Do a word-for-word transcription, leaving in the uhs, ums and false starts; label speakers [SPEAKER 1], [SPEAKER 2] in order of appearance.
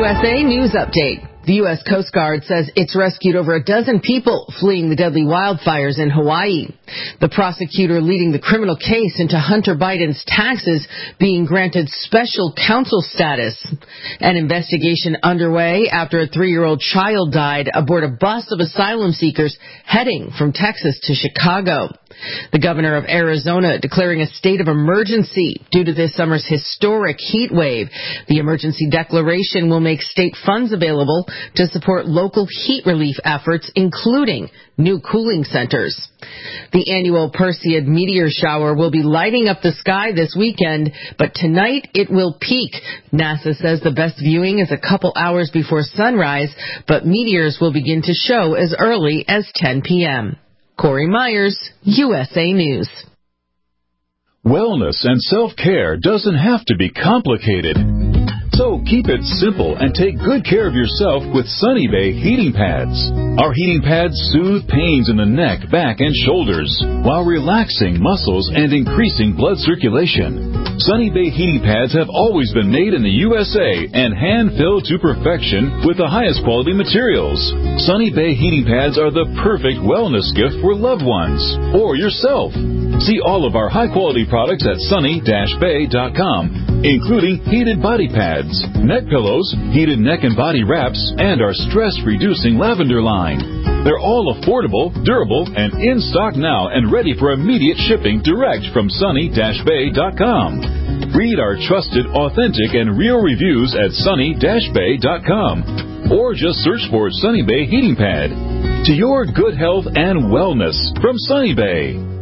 [SPEAKER 1] U S A News Update. The U S Coast Guard says it's rescued over a dozen people fleeing the deadly wildfires in Hawaii. The prosecutor leading the criminal case into Hunter Biden's taxes being granted special counsel status. An investigation underway after a three-year-old child died aboard a bus of asylum seekers heading from Texas to Chicago. The governor of Arizona declaring a state of emergency due to this summer's historic heat wave. The emergency declaration will make state funds available to support local heat relief efforts, including new cooling centers. The annual Perseid meteor shower will be lighting up the sky this weekend, but tonight it will peak. NASA says the best viewing is a couple hours before sunrise, but meteors will begin to show as early as ten p.m. Corey Myers, U S A News.
[SPEAKER 2] Wellness and self-care doesn't have to be complicated. So keep it simple and take good care of yourself with Sunny Bay heating pads. Our heating pads soothe pains in the neck, back, and shoulders while relaxing muscles and increasing blood circulation. Sunny Bay heating pads have always been made in the U S A and hand-filled to perfection with the highest quality materials. Sunny Bay heating pads are the perfect wellness gift for loved ones or yourself. See all of our high-quality products at sunny dash bay dot com, including heated body pads, neck pillows, heated neck and body wraps, and our stress-reducing lavender line. They're all affordable, durable, and in stock now and ready for immediate shipping direct from sunny dash bay dot com. Read our trusted, authentic, and real reviews at sunny dash bay dot com, or just search for Sunny Bay Heating Pad. To your good health and wellness from Sunny Bay.